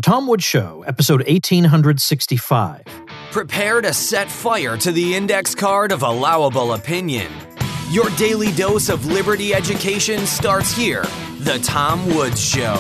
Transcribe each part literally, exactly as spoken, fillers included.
Tom Woods Show, episode eighteen sixty-five. Prepare to set fire to the index card of allowable opinion. Your daily dose of liberty education starts here. The Tom Woods Show.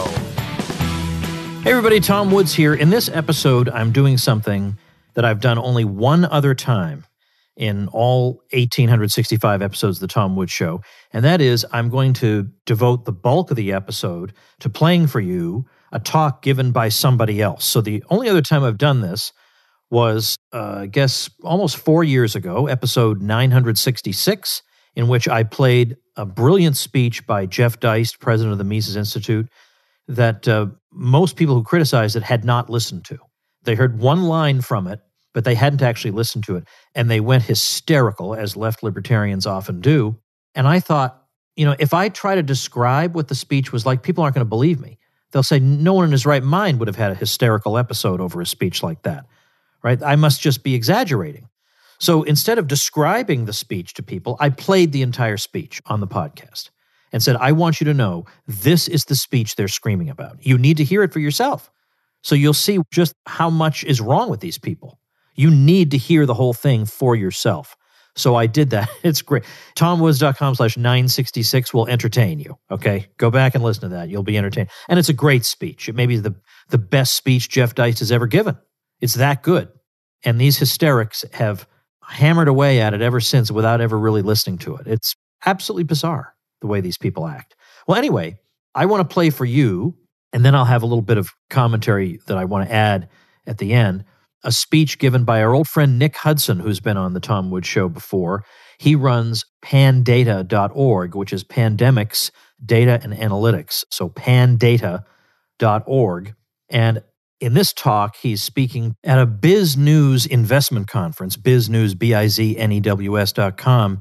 Hey everybody, Tom Woods here. In this episode, I'm doing something that I've done only one other time in all eighteen sixty-five episodes of the Tom Woods Show, and that is I'm going to devote the bulk of the episode to playing for you a talk given by somebody else. So the only other time I've done this was, uh, I guess, almost four years ago, episode nine sixty-six, in which I played a brilliant speech by Jeff Deist, president of the Mises Institute, that uh, most people who criticized it had not listened to. They heard one line from it, but they hadn't actually listened to it, and they went hysterical, as left libertarians often do. And I thought, you know, if I try to describe what the speech was like, people aren't going to believe me. They'll say no one in his right mind would have had a hysterical episode over a speech like that, right? I must just be exaggerating. So instead of describing the speech to people, I played the entire speech on the podcast and said, I want you to know this is the speech they're screaming about. You need to hear it for yourself. So you'll see just how much is wrong with these people. You need to hear the whole thing for yourself. So I did that. It's great. TomWoods.com slash 966 will entertain you, okay? Go back and listen to that. You'll be entertained. And it's a great speech. It may be the, the best speech Jeff Deist has ever given. It's that good. And these hysterics have hammered away at it ever since without ever really listening to it. It's absolutely bizarre the way these people act. Well, anyway, I want to play for you, and then I'll have a little bit of commentary that I want to add at the end. A speech given by our old friend Nick Hudson, who's been on the Tom Woods Show before. He runs pandata dot org, which is Pandemics, Data, and Analytics. So pandata dot org. And in this talk, he's speaking at a BizNews investment conference. BizNews, B I Z N E W S dot com,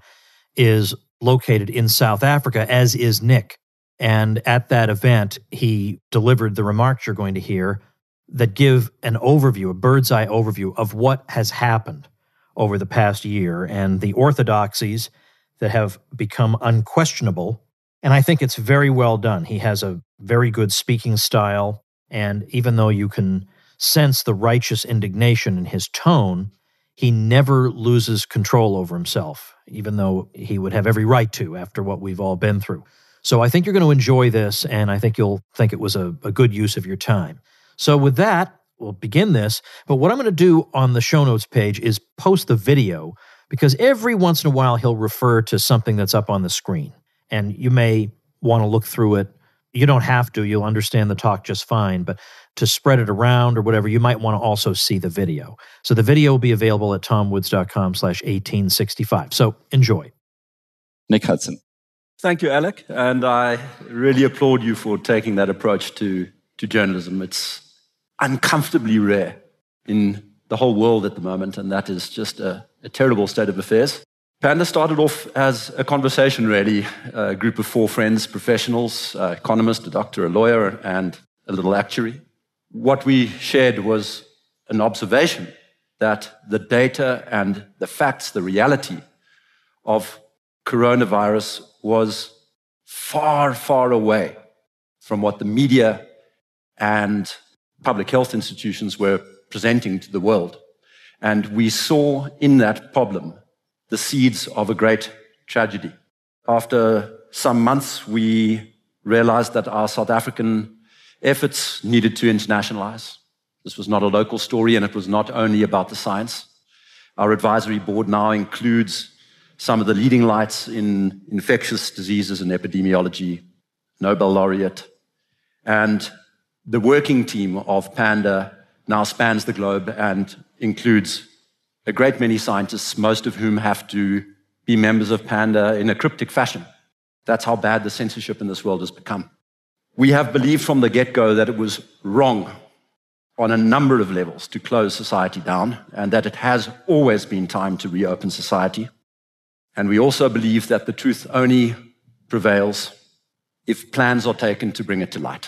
is located in South Africa, as is Nick. And at that event, he delivered the remarks you're going to hear that give an overview, a bird's eye overview of what has happened over the past year and the orthodoxies that have become unquestionable. And I think it's very well done. He has a very good speaking style. And even though you can sense the righteous indignation in his tone, he never loses control over himself, even though he would have every right to after what we've all been through. So I think you're going to enjoy this, and I think you'll think it was a, a good use of your time. So with that, we'll begin this. But what I'm going to do on the show notes page is post the video, because every once in a while he'll refer to something that's up on the screen. And you may want to look through it. You don't have to. You'll understand the talk just fine. But to spread it around or whatever, you might want to also see the video. So the video will be available at tomwoods.com slash 1865. So enjoy. Nick Hudson. Thank you, Alec. And I really applaud you for taking that approach to, to journalism. It's uncomfortably rare in the whole world at the moment, and that is just a, a terrible state of affairs. Panda started off as a conversation, really, a group of four friends, professionals, an economist, a doctor, a lawyer, and a little actuary. What we shared was an observation that the data and the facts, the reality of coronavirus was far, far away from what the media and public health institutions were presenting to the world. And we saw in that problem the seeds of a great tragedy. After some months, we realized that our South African efforts needed to internationalize. This was not a local story, and it was not only about the science. Our advisory board now includes some of the leading lights in infectious diseases and epidemiology, Nobel laureate, and the working team of Panda now spans the globe and includes a great many scientists, most of whom have to be members of Panda in a cryptic fashion. That's how bad the censorship in this world has become. We have believed from the get-go that it was wrong on a number of levels to close society down, and that it has always been time to reopen society. And we also believe that the truth only prevails if plans are taken to bring it to light.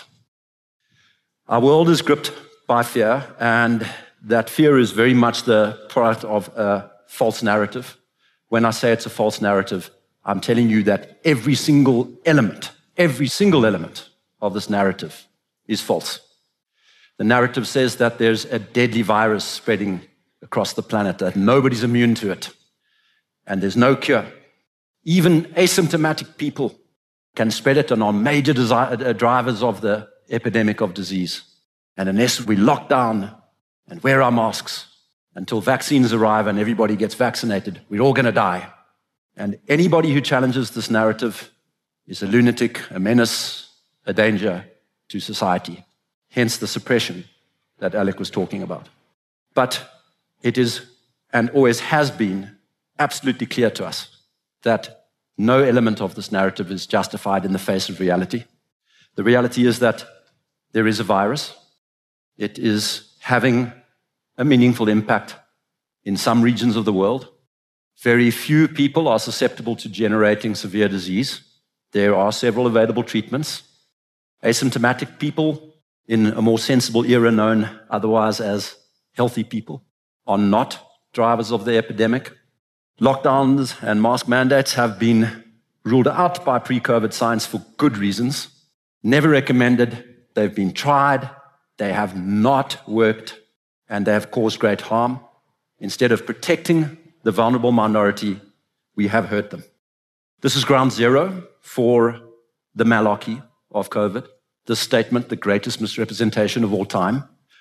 Our world is gripped by fear, and that fear is very much the product of a false narrative. When I say it's a false narrative, I'm telling you that every single element, every single element of this narrative is false. The narrative says that there's a deadly virus spreading across the planet, that nobody's immune to it, and there's no cure. Even asymptomatic people can spread it and are major desi- drivers of the epidemic of disease. And unless we lock down and wear our masks until vaccines arrive and everybody gets vaccinated, we're all going to die. And anybody who challenges this narrative is a lunatic, a menace, a danger to society. Hence the suppression that Alec was talking about. But it is, and always has been, absolutely clear to us that no element of this narrative is justified in the face of reality. The reality is that there is a virus. It is having a meaningful impact in some regions of the world. Very few people are susceptible to generating severe disease. There are several available treatments. Asymptomatic people in a more sensible era known otherwise as healthy people are not drivers of the epidemic. Lockdowns and mask mandates have been ruled out by pre-COVID science for good reasons. Never recommended. They've been tried. They have not worked, and they have caused great harm. Instead of protecting the vulnerable minority, we have hurt them. This is ground zero for the malarkey of COVID. This statement, the greatest misrepresentation of all time.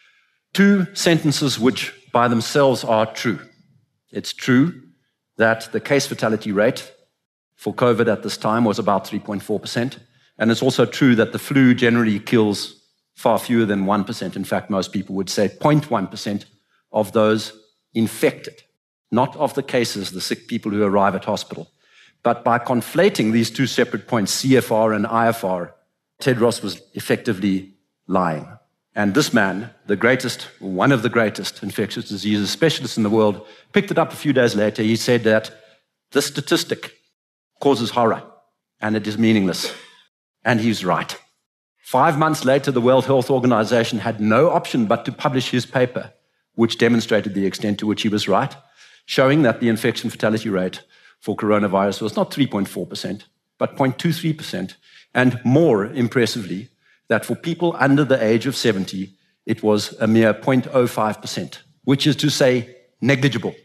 Two sentences which by themselves are true. It's true that the case fatality rate for COVID at this time was about three point four percent. And it's also true that the flu generally kills far fewer than one percent. In fact, most people would say zero point one percent of those infected, not of the cases, the sick people who arrive at hospital. But by conflating these two separate points, C F R and I F R, Tedros was effectively lying. And this man, the greatest, one of the greatest infectious diseases specialists in the world, picked it up a few days later. He said that the statistic causes horror and it is meaningless. And he's right. Five months later, the World Health Organization had no option but to publish his paper, which demonstrated the extent to which he was right, showing that the infection fatality rate for coronavirus was not three point four percent, but zero point two three percent. And more impressively, that for people under the age of seventy, it was a mere zero point zero five percent, which is to say negligible.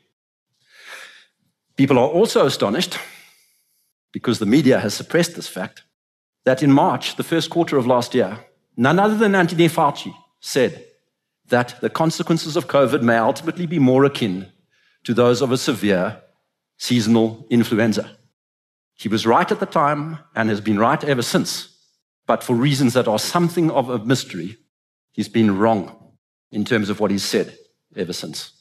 People are also astonished, because the media has suppressed this fact, that in March, the first quarter of last year, none other than Anthony Fauci said that the consequences of COVID may ultimately be more akin to those of a severe seasonal influenza. He was right at the time and has been right ever since, but for reasons that are something of a mystery, he's been wrong in terms of what he's said ever since.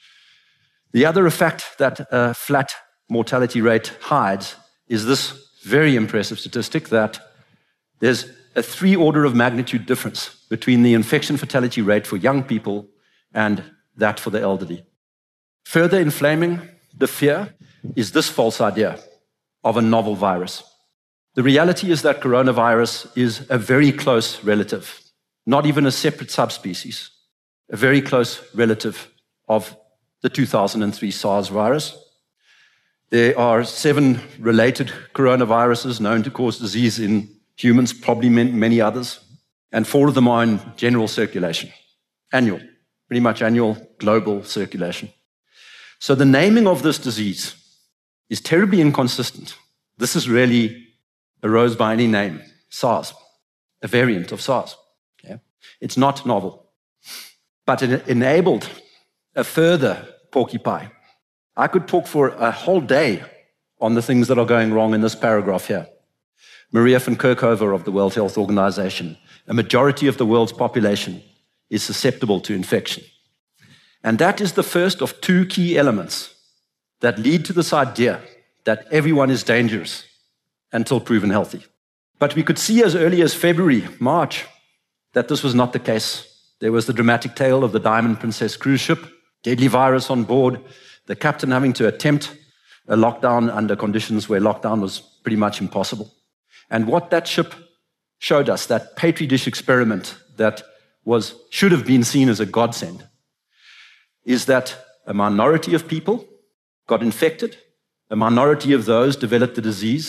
The other fact that a flat mortality rate hides is this very impressive statistic that there's a three order of magnitude difference between the infection fatality rate for young people and that for the elderly. Further inflaming the fear is this false idea of a novel virus. The reality is that coronavirus is a very close relative, not even a separate subspecies, a very close relative of the two thousand three SARS virus. There are seven related coronaviruses known to cause disease in humans, probably many others, and four of them are in general circulation, annual, pretty much annual global circulation. So the naming of this disease is terribly inconsistent. This is really arose by any name, SARS, a variant of SARS. Okay? It's not novel, but it enabled a further porcupine. I could talk for a whole day on the things that are going wrong in this paragraph here. Maria van Kerkhove of the World Health Organization, a majority of the world's population is susceptible to infection. And that is the first of two key elements that lead to this idea that everyone is dangerous until proven healthy. But we could see as early as February, March, that this was not the case. There was the dramatic tale of the Diamond Princess cruise ship, deadly virus on board, the captain having to attempt a lockdown under conditions where lockdown was pretty much impossible. And what that ship showed us, that Petri dish experiment that was should have been seen as a godsend, is that a minority of people got infected, a minority of those developed the disease,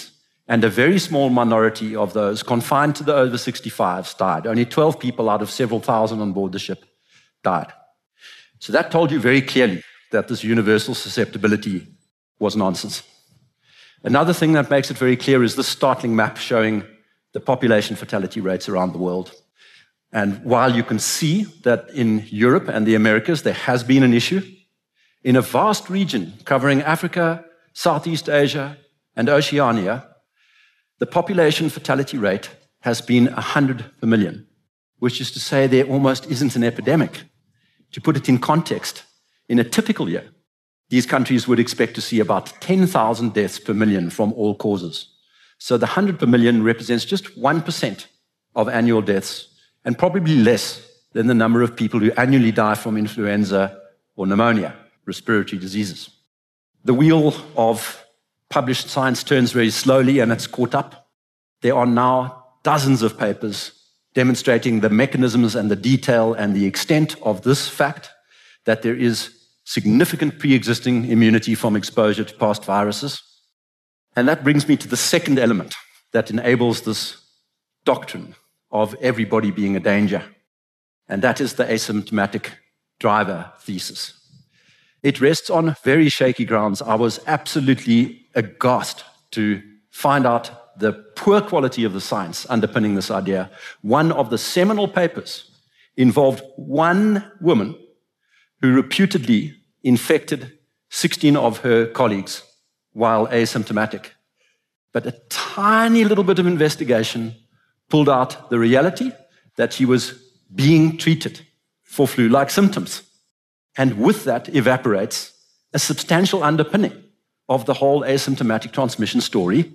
And a very small minority of those confined to the over sixty-fives died. Only twelve people out of several thousand on board the ship died. So that told you very clearly that this universal susceptibility was nonsense. Another thing that makes it very clear is this startling map showing the population fatality rates around the world. And while you can see that in Europe and the Americas there has been an issue, in a vast region covering Africa, Southeast Asia, and Oceania, the population fatality rate has been one hundred per million, which is to say there almost isn't an epidemic. To put it in context, in a typical year, these countries would expect to see about ten thousand deaths per million from all causes. So the one hundred per million represents just one percent of annual deaths, and probably less than the number of people who annually die from influenza or pneumonia, respiratory diseases. The wheel of published science turns very slowly, and it's caught up. There are now dozens of papers demonstrating the mechanisms and the detail and the extent of this fact that there is significant pre-existing immunity from exposure to past viruses. And that brings me to the second element that enables this doctrine of everybody being a danger, and that is the asymptomatic driver thesis. It rests on very shaky grounds. I was absolutely aghast to find out the poor quality of the science underpinning this idea. One of the seminal papers involved one woman who reputedly infected sixteen of her colleagues while asymptomatic. But a tiny little bit of investigation pulled out the reality that she was being treated for flu-like symptoms. And with that evaporates a substantial underpinning of the whole asymptomatic transmission story.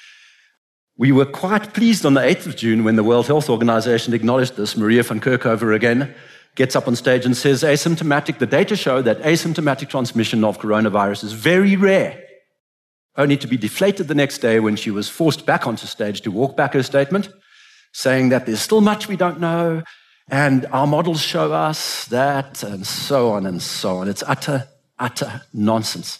We were quite pleased on the eighth of June when the World Health Organization acknowledged this. Maria van Kerkhove again gets up on stage and says, asymptomatic, the data show that asymptomatic transmission of coronavirus is very rare, only to be deflated the next day when she was forced back onto stage to walk back her statement, saying that there's still much we don't know, and our models show us that, and so on and so on. It's utter, utter nonsense.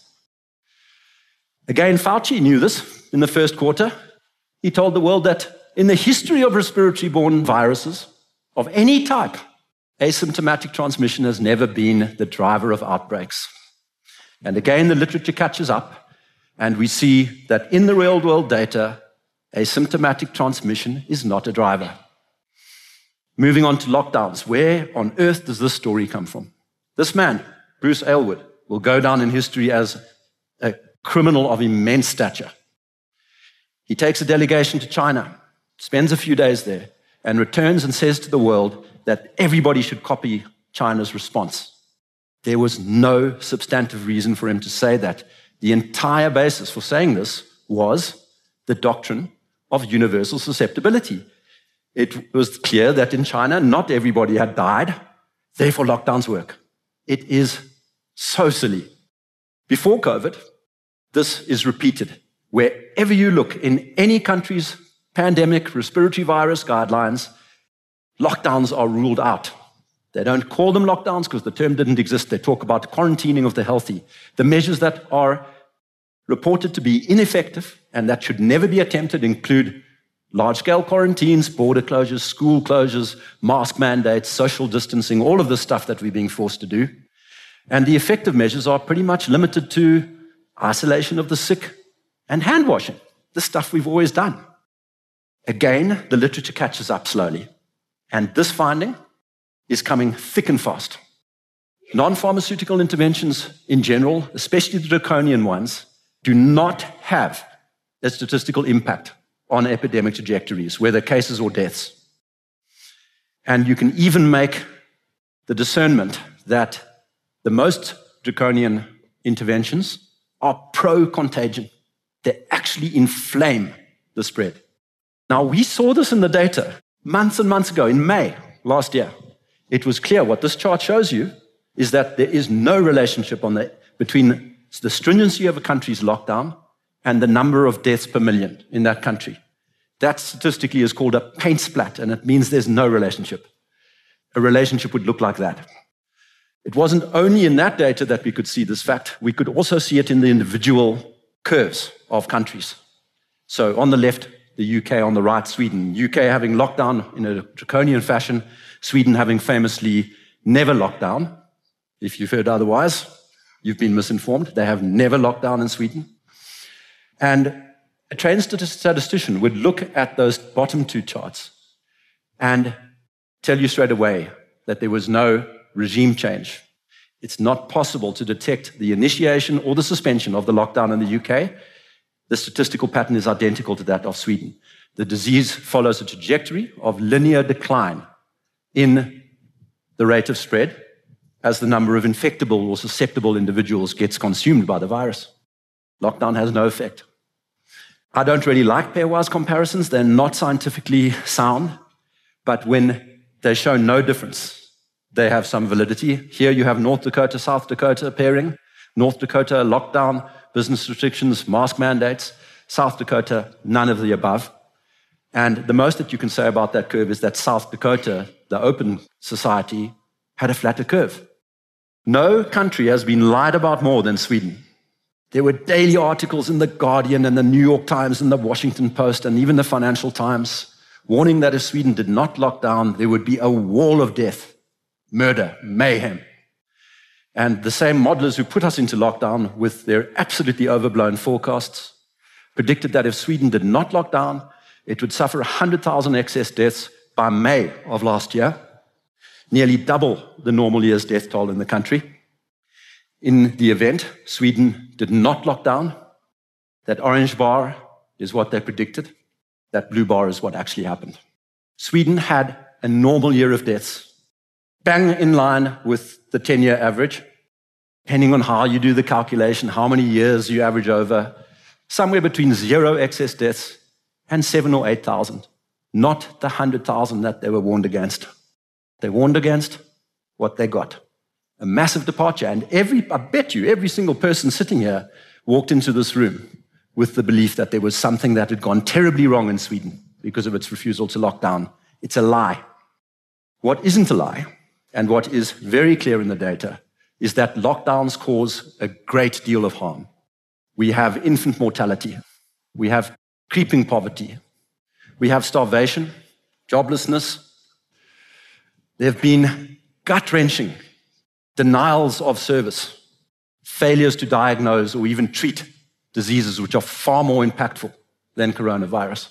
Again, Fauci knew this in the first quarter. He told the world that in the history of respiratory-borne viruses of any type, asymptomatic transmission has never been the driver of outbreaks. And again, the literature catches up, and we see that in the real-world data, asymptomatic transmission is not a driver. Moving on to lockdowns, where on earth does this story come from? This man, Bruce Aylward, will go down in history as a criminal of immense stature. He takes a delegation to China, spends a few days there, and returns and says to the world that everybody should copy China's response. There was no substantive reason for him to say that. The entire basis for saying this was the doctrine of universal susceptibility. It was clear that in China, not everybody had died, therefore lockdowns work. It is so silly. Before COVID, this is repeated. Wherever you look in any country's pandemic respiratory virus guidelines, lockdowns are ruled out. They don't call them lockdowns because the term didn't exist. They talk about quarantining of the healthy. The measures that are reported to be ineffective and that should never be attempted include large-scale quarantines, border closures, school closures, mask mandates, social distancing, all of the stuff that we're being forced to do. And the effective measures are pretty much limited to isolation of the sick and hand washing, the stuff we've always done. Again, the literature catches up slowly. And this finding is coming thick and fast. Non-pharmaceutical interventions in general, especially the draconian ones, do not have a statistical impact on epidemic trajectories, whether cases or deaths. And you can even make the discernment that the most draconian interventions are pro-contagion. They actually inflame the spread. Now, we saw this in the data months and months ago, in May last year. It was clear. What this chart shows you is that there is no relationship on the, between the stringency of a country's lockdown and the number of deaths per million in that country. That statistically is called a paint splat, and it means there's no relationship. A relationship would look like that. It wasn't only in that data that we could see this fact. We could also see it in the individual curves of countries. So on the left, the U K, on the right, Sweden. U K having lockdown in a draconian fashion, Sweden having famously never locked down. If you've heard otherwise, you've been misinformed. They have never locked down in Sweden. And a trained statistician would look at those bottom two charts and tell you straight away that there was no regime change. It's not possible to detect the initiation or the suspension of the lockdown in the U K. The statistical pattern is identical to that of Sweden. The disease follows a trajectory of linear decline in the rate of spread as the number of infectable or susceptible individuals gets consumed by the virus. Lockdown has no effect. I don't really like pairwise comparisons. They're not scientifically sound, but when they show no difference, they have some validity. Here you have North Dakota, South Dakota pairing. North Dakota, lockdown, business restrictions, mask mandates. South Dakota, none of the above. And the most that you can say about that curve is that South Dakota, the open society, had a flatter curve. No country has been lied about more than Sweden. There were daily articles in The Guardian and the New York Times and the Washington Post and even the Financial Times warning that if Sweden did not lock down, there would be a wall of death, murder, mayhem. And the same modelers who put us into lockdown with their absolutely overblown forecasts predicted that if Sweden did not lock down, it would suffer one hundred thousand excess deaths by May of last year, nearly double the normal year's death toll in the country. In the event, Sweden did not lock down. That orange bar is what they predicted. That blue bar is what actually happened. Sweden had a normal year of deaths, bang in line with the ten-year average, depending on how you do the calculation, how many years you average over, somewhere between zero excess deaths and seven or eight thousand, not the one hundred thousand that they were warned against. They warned against what they got. A massive departure. And every, I bet you, every single person sitting here walked into this room with the belief that there was something that had gone terribly wrong in Sweden because of its refusal to lock down. It's a lie. What isn't a lie, and what is very clear in the data, is that lockdowns cause a great deal of harm. We have infant mortality. We have creeping poverty. We have starvation, joblessness. There have been gut-wrenching denials of service, failures to diagnose or even treat diseases which are far more impactful than coronavirus.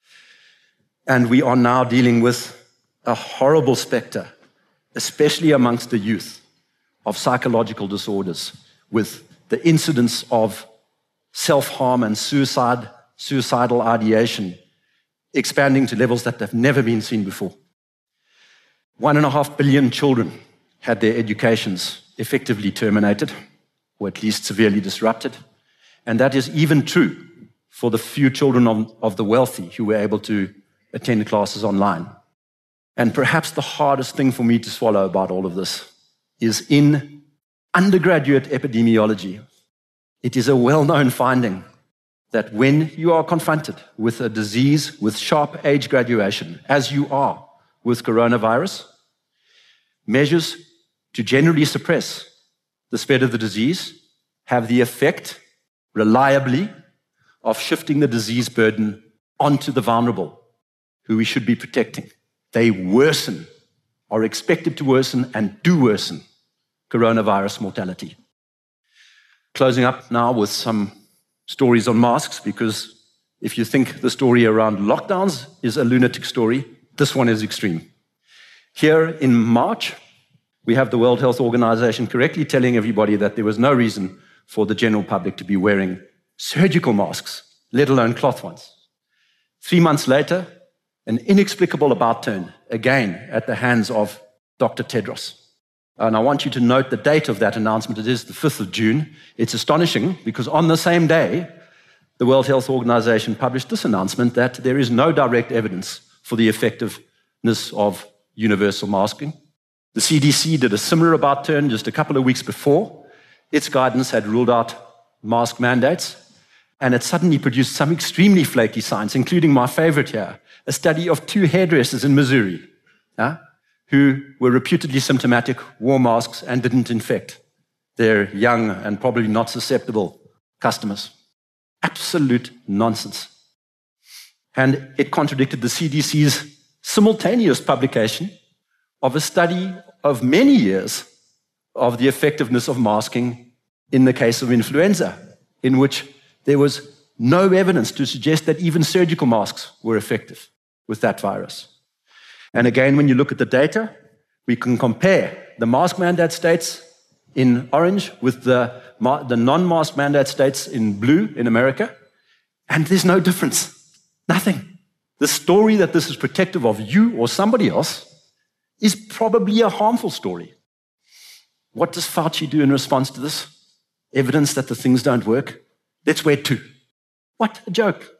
And we are now dealing with a horrible specter, especially amongst the youth, of psychological disorders, with the incidence of self-harm and suicide, suicidal ideation expanding to levels that have never been seen before. One and a half billion children had their educations effectively terminated, or at least severely disrupted. And that is even true for the few children of, of the wealthy who were able to attend classes online. And perhaps the hardest thing for me to swallow about all of this is in undergraduate epidemiology, it is a well-known finding that when you are confronted with a disease with sharp age graduation, as you are with coronavirus, measures to generally suppress the spread of the disease have the effect, reliably, of shifting the disease burden onto the vulnerable, who we should be protecting. They worsen, are expected to worsen, and do worsen coronavirus mortality. Closing up now with some stories on masks, because if you think the story around lockdowns is a lunatic story, this one is extreme. Here in March, we have the World Health Organization correctly telling everybody that there was no reason for the general public to be wearing surgical masks, let alone cloth ones. Three months later, an inexplicable about turn, again at the hands of Doctor Tedros. And I want you to note the date of that announcement. It is the fifth of June. It's astonishing because on the same day, the World Health Organization published this announcement that there is no direct evidence for the effectiveness of universal masking. The C D C did a similar about turn just a couple of weeks before. Its guidance had ruled out mask mandates, and it suddenly produced some extremely flaky science, including my favorite here, a study of two hairdressers in Missouri uh, who were reputedly symptomatic, wore masks, and didn't infect their young and probably not susceptible customers. Absolute nonsense. And it contradicted the C D C's simultaneous publication of a study of many years of the effectiveness of masking in the case of influenza, in which there was no evidence to suggest that even surgical masks were effective with that virus. And again, when you look at the data, we can compare the mask mandate states in orange with the, the non-mask mandate states in blue in America, and there's no difference. Nothing. The story that this is protective of you or somebody else is probably a harmful story. What does Fauci do in response to this? Evidence that the things don't work? Let's wear two. What a joke.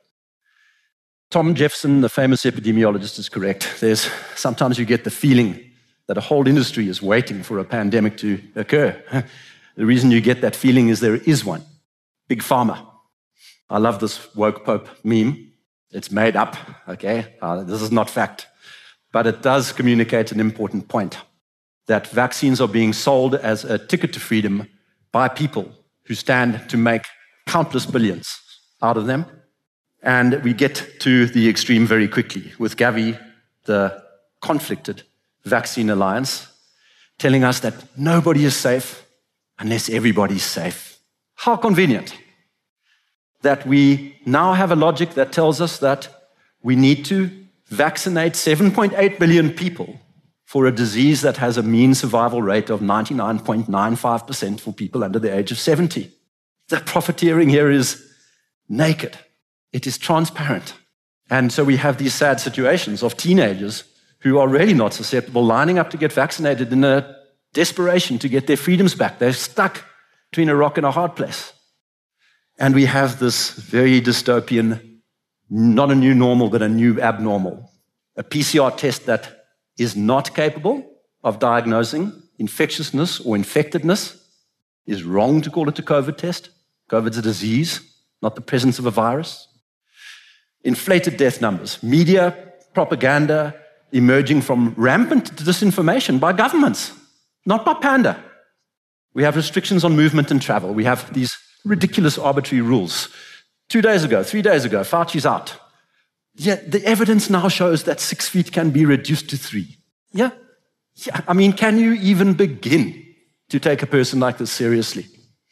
Tom Jefferson, the famous epidemiologist, is correct. There's sometimes you get the feeling that a whole industry is waiting for a pandemic to occur. The reason you get that feeling is there is one. Big Pharma. I love this woke pope meme. It's made up, okay? Uh, this is not fact. But it does communicate an important point, that vaccines are being sold as a ticket to freedom by people who stand to make countless billions out of them. And we get to the extreme very quickly with Gavi, the conflicted vaccine alliance, telling us that nobody is safe unless everybody's safe. How convenient that we now have a logic that tells us that we need to vaccinate seven point eight billion people for a disease that has a mean survival rate of ninety-nine point nine five percent for people under the age of seventy. The profiteering here is naked. It is transparent. And so we have these sad situations of teenagers who are really not susceptible, lining up to get vaccinated in a desperation to get their freedoms back. They're stuck between a rock and a hard place. And we have this very dystopian, not a new normal, but a new abnormal. A P C R test that is not capable of diagnosing infectiousness or infectedness. Is wrong to call it a COVID test. COVID's a disease, not the presence of a virus. Inflated death numbers, media, propaganda, emerging from rampant disinformation by governments, not by Panda. We have restrictions on movement and travel. We have these ridiculous arbitrary rules. Two days ago, three days ago, Fauci's out. Yet the evidence now shows that six feet can be reduced to three. Yeah? Yeah. I mean, can you even begin to take a person like this seriously?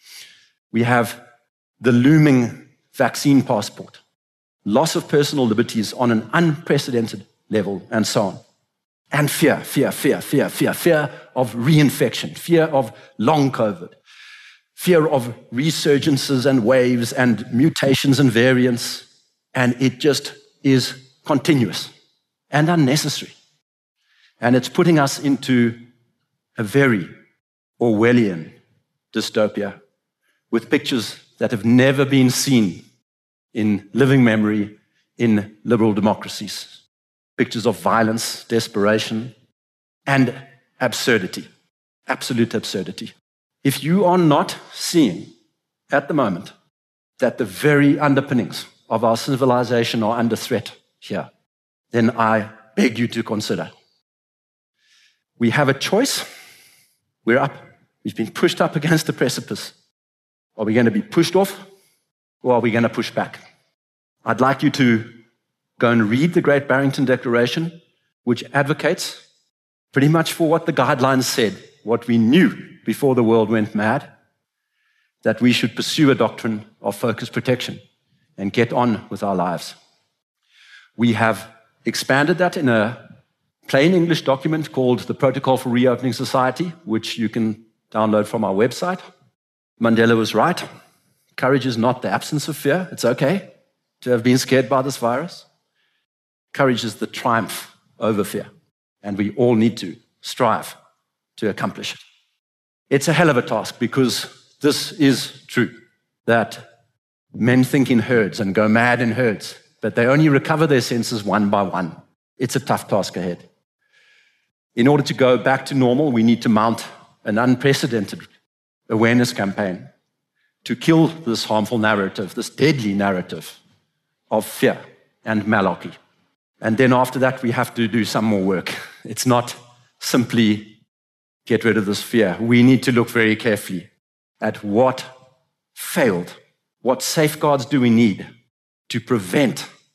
We have the looming vaccine passport, loss of personal liberties on an unprecedented level, and so on. And fear, fear, fear, fear, fear, fear of reinfection, fear of long COVID, fear of resurgences and waves and mutations and variants. And it just is continuous and unnecessary. And it's putting us into a very Orwellian dystopia with pictures that have never been seen in living memory in liberal democracies. Pictures of violence, desperation, and absurdity, absolute absurdity. If you are not seeing at the moment that the very underpinnings of our civilization are under threat here, then I beg you to consider. We have a choice. We're up. We've been pushed up against the precipice. Are we going to be pushed off, or are we going to push back? I'd like you to go and read the Great Barrington Declaration, which advocates pretty much for what the guidelines said, what we knew before the world went mad, that we should pursue a doctrine of focused protection and get on with our lives. We have expanded that in a plain English document called the Protocol for Reopening Society, which you can download from our website. Mandela was right. Courage is not the absence of fear. It's okay to have been scared by this virus. Courage is the triumph over fear, and we all need to strive to accomplish it. It's a hell of a task because this is true, that men think in herds and go mad in herds, but they only recover their senses one by one. It's a tough task ahead. In order to go back to normal, we need to mount an unprecedented awareness campaign to kill this harmful narrative, this deadly narrative of fear and malarkey. And then after that, we have to do some more work. It's not simply get rid of this fear. We need to look very carefully at what failed. What safeguards do we need to prevent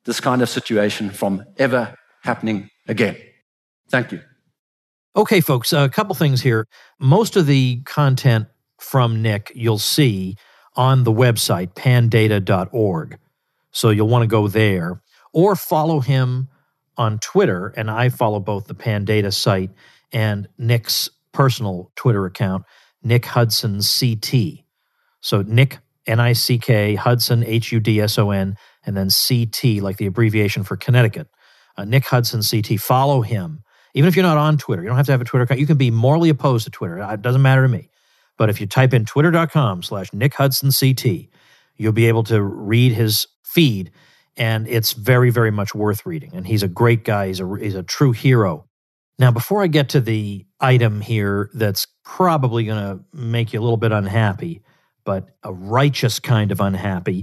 this kind of situation from ever happening again. Thank you. Okay, folks, a couple things here. Most of the content from Nick you'll see on the website, pandata dot org. So you'll want to go there or follow him on Twitter. And I follow both the Pandata site and Nick's personal Twitter account, Nick Hudson C T. So Nick, N I C K, Hudson, H U D S O N, and then C T, like the abbreviation for Connecticut. Uh, Nick Hudson C T. Follow him. Even if you're not on Twitter, you don't have to have a Twitter account. You can be morally opposed to Twitter. It doesn't matter to me. But if you type in twitter.com slash Nick Hudson CT, you'll be able to read his feed, and it's very, very much worth reading. And he's a great guy. He's a, he's a true hero. Now, before I get to the item here that's probably going to make you a little bit unhappy, but a righteous kind of unhappy,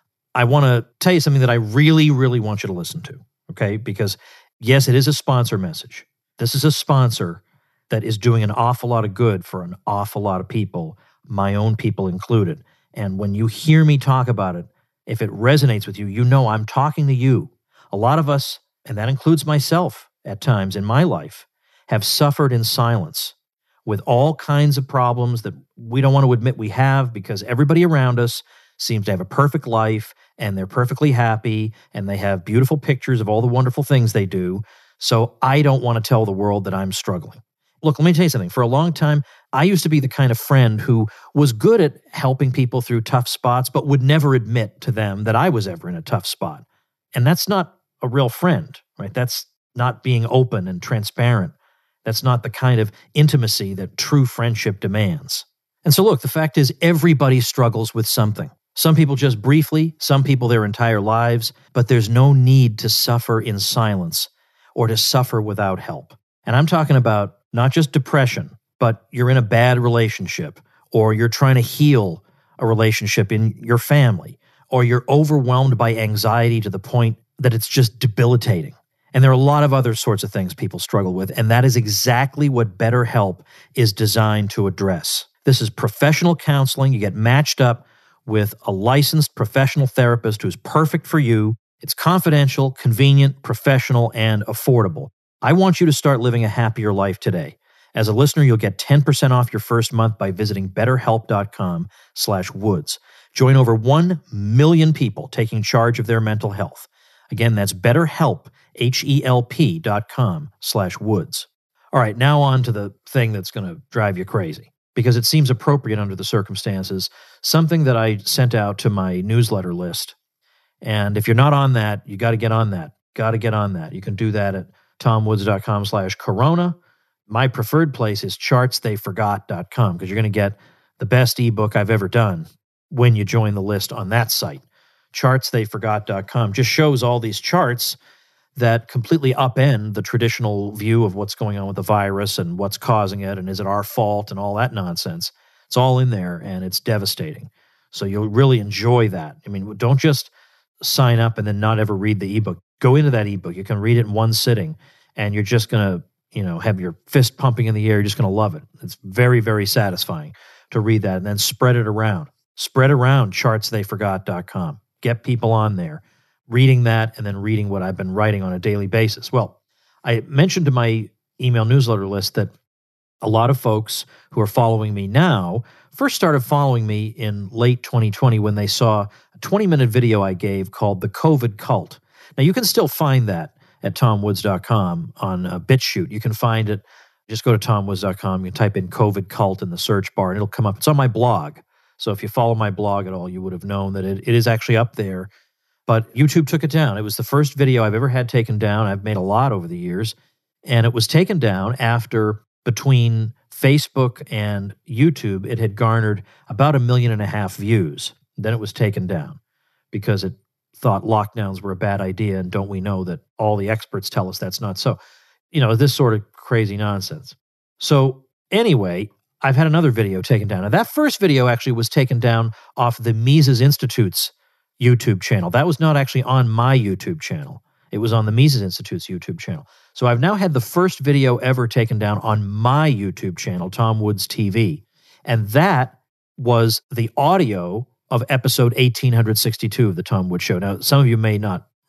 I want to tell you something that I really, really want you to listen to, okay? Because, yes, it is a sponsor message. This is a sponsor that is doing an awful lot of good for an awful lot of people, my own people included. And when you hear me talk about it, if it resonates with you, you know I'm talking to you. A lot of us, and that includes myself at times in my life, have suffered in silence with all kinds of problems that we don't want to admit we have because everybody around us seems to have a perfect life and they're perfectly happy and they have beautiful pictures of all the wonderful things they do. So I don't want to tell the world that I'm struggling. Look, let me tell you something. For a long time, I used to be the kind of friend who was good at helping people through tough spots, but would never admit to them that I was ever in a tough spot. And that's not a real friend, right? That's not being open and transparent. That's not the kind of intimacy that true friendship demands. And so look, the fact is everybody struggles with something. Some people just briefly, some people their entire lives, but there's no need to suffer in silence or to suffer without help. And I'm talking about not just depression, but you're in a bad relationship, or you're trying to heal a relationship in your family, or you're overwhelmed by anxiety to the point that it's just debilitating. And there are a lot of other sorts of things people struggle with, and that is exactly what BetterHelp is designed to address. This is professional counseling. You get matched up with a licensed professional therapist who's perfect for you. It's confidential, convenient, professional, and affordable. I want you to start living a happier life today. As a listener, you'll get ten percent off your first month by visiting betterhelp.com slash woods. Join over one million people taking charge of their mental health. Again, that's betterhelp, H-E-L-P dot com slash woods. All right, now on to the thing that's going to drive you crazy, because it seems appropriate under the circumstances, something that I sent out to my newsletter list. And if you're not on that, you got to get on that. Got to get on that. You can do that at tomwoods.com slash corona. My preferred place is charts they forgot dot com because you're going to get the best ebook I've ever done when you join the list on that site. charts they forgot dot com just shows all these charts that completely upend the traditional view of what's going on with the virus and what's causing it and is it our fault and all that nonsense. It's all in there and it's devastating. So you'll really enjoy that. I mean, don't just sign up and then not ever read the ebook. Go into that ebook. You can read it in one sitting and you're just going to, you know, have your fist pumping in the air. You're just going to love it. It's very, very satisfying to read that and then spread it around. Spread around charts they forgot dot com. Get people on there, reading that and then reading what I've been writing on a daily basis. Well, I mentioned to my email newsletter list that a lot of folks who are following me now first started following me in late twenty twenty when they saw a twenty-minute video I gave called The COVID Cult. Now, you can still find that at tom woods dot com on uh, BitChute. You can find it. Just go to tom woods dot com. You can type in COVID Cult in the search bar, and it'll come up. It's on my blog. So if you follow my blog at all, you would have known that it, it is actually up there. But YouTube took it down. It was the first video I've ever had taken down. I've made a lot over the years. And it was taken down after, between Facebook and YouTube, it had garnered about a million and a half views. Then it was taken down because it thought lockdowns were a bad idea, and don't we know that all the experts tell us that's not so? You know, this sort of crazy nonsense. So anyway, I've had another video taken down. Now, that first video actually was taken down off the Mises Institute's YouTube channel. That was not actually on my YouTube channel. It was on the Mises Institute's YouTube channel. So I've now had the first video ever taken down on my YouTube channel, Tom Woods T V. And that was the audio of episode eighteen sixty-two of the Tom Woods Show. Now, some of you may not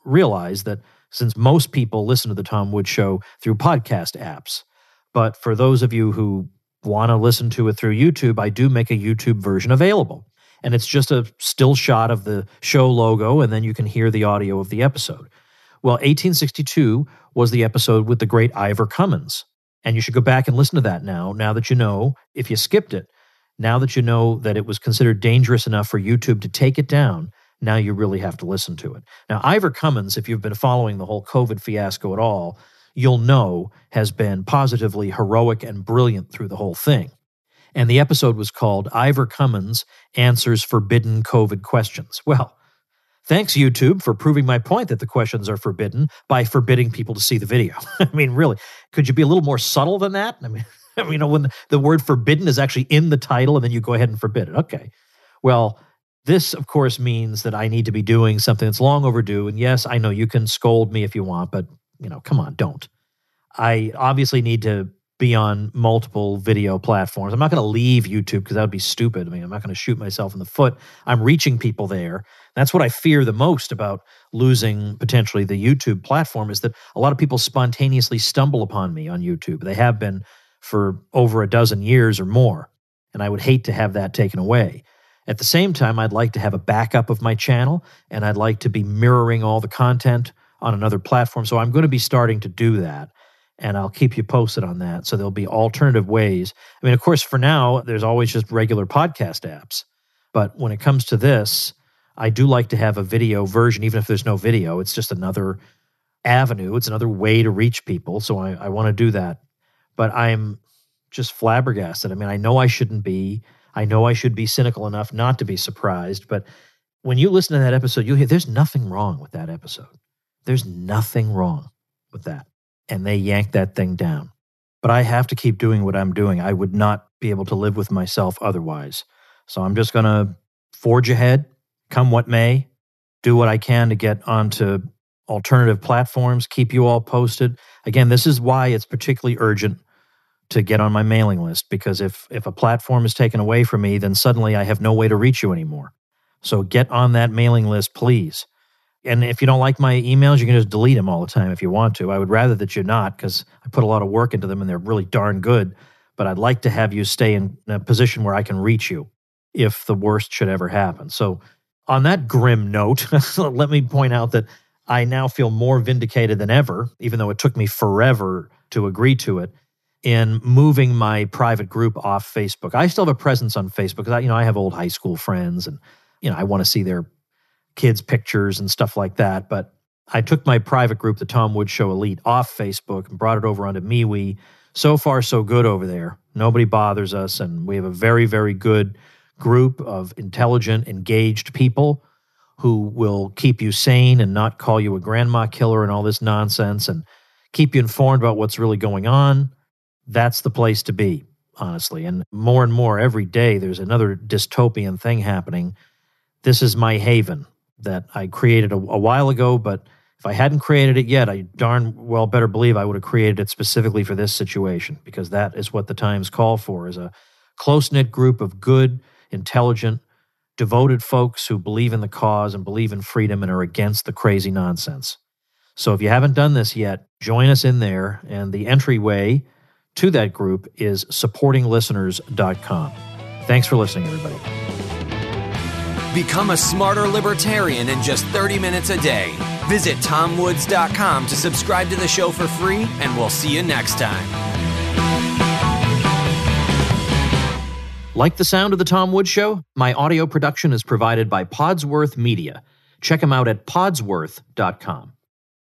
realize that since most people listen to The Tom Woods Show through podcast apps, but for those of you who want to listen to it through YouTube, I do make a YouTube version available. And it's just a still shot of the show logo, and then you can hear the audio of the episode. Well, eighteen sixty-two was the episode with the great Ivor Cummins. And you should go back and listen to that now, now that you know, if you skipped it, now that you know that it was considered dangerous enough for YouTube to take it down, now you really have to listen to it. Now, Ivor Cummins, if you've been following the whole COVID fiasco at all, you'll know has been positively heroic and brilliant through the whole thing. And the episode was called Ivor Cummins Answers Forbidden COVID Questions. Well, thanks, YouTube, for proving my point that the questions are forbidden by forbidding people to see the video. I mean, really, could you be a little more subtle than that? I mean, you know, when the, the word forbidden is actually in the title and then you go ahead and forbid it. Okay. Well, this, of course, means that I need to be doing something that's long overdue. And yes, I know you can scold me if you want, but, you know, come on, don't. I obviously need to be on multiple video platforms. I'm not going to leave YouTube because that would be stupid. I mean, I'm not going to shoot myself in the foot. I'm reaching people there. That's what I fear the most about losing potentially the YouTube platform, is that a lot of people spontaneously stumble upon me on YouTube. They have been for over a dozen years or more, and I would hate to have that taken away. At the same time, I'd like to have a backup of my channel, and I'd like to be mirroring all the content on another platform. So I'm going to be starting to do that, and I'll keep you posted on that. So there'll be alternative ways. I mean, of course, for now, there's always just regular podcast apps. But when it comes to this, I do like to have a video version, even if there's no video. It's just another avenue. It's another way to reach people. So I, I want to do that. But I'm just flabbergasted. I mean, I know I shouldn't be. I know I should be cynical enough not to be surprised. But when you listen to that episode, you'll hear there's nothing wrong with that episode. There's nothing wrong with that. And they yanked that thing down. But I have to keep doing what I'm doing. I would not be able to live with myself otherwise. So I'm just going to forge ahead, come what may, do what I can to get onto alternative platforms, keep you all posted. Again, this is why it's particularly urgent to get on my mailing list, because if if a platform is taken away from me, then suddenly I have no way to reach you anymore. So get on that mailing list, please. And if you don't like my emails, you can just delete them all the time if you want to. I would rather that you not, because I put a lot of work into them and they're really darn good. But I'd like to have you stay in a position where I can reach you if the worst should ever happen. So on that grim note, let me point out that I now feel more vindicated than ever, even though it took me forever to agree to it, in moving my private group off Facebook. I still have a presence on Facebook because I, you know, I have old high school friends, and you know, I want to see their kids' pictures and stuff like that. But I took my private group, the Tom Woods Show Elite, off Facebook and brought it over onto MeWe. So far, so good over there. Nobody bothers us, and we have a very, very good group of intelligent, engaged people who will keep you sane and not call you a grandma killer and all this nonsense, and keep you informed about what's really going on. That's the place to be, honestly. And more and more every day, there's another dystopian thing happening. This is my haven that I created a, a while ago, but if I hadn't created it yet, I darn well better believe I would have created it specifically for this situation, because that is what the times call for, is a close-knit group of good, intelligent, devoted folks who believe in the cause and believe in freedom and are against the crazy nonsense. So if you haven't done this yet, join us in there, and the entryway to that group is supporting listeners dot com. Thanks for listening, everybody. Become a smarter libertarian in just thirty minutes a day. Visit tom woods dot com to subscribe to the show for free, and we'll see you next time. Like the sound of The Tom Woods Show? My audio production is provided by Podsworth Media. Check them out at podsworth dot com.